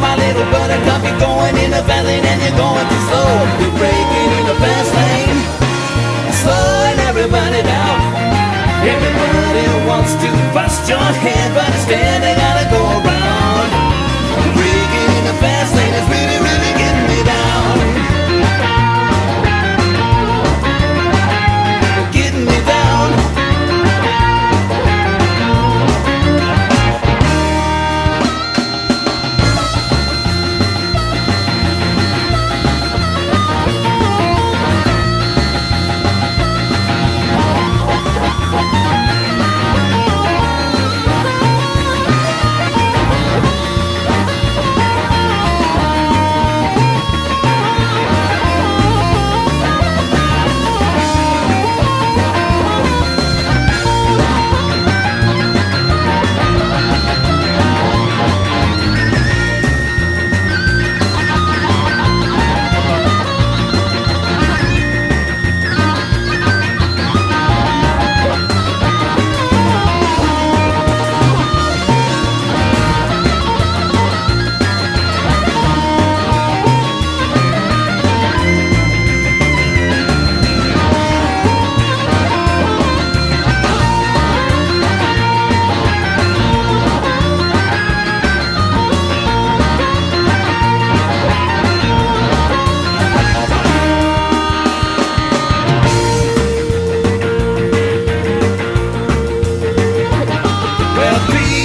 my little buttercup, you're going in the fast lane and you're going too slow. You're breaking in the fast lane, slowing everybody down. Everybody wants to bust your head, but instead they gotta go around. Breaking in the fast lane is really, really getting me down. Getting me down.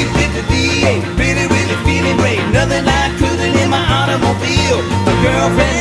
Really, really feeling great. Nothing like cruising in my automobile. My girlfriend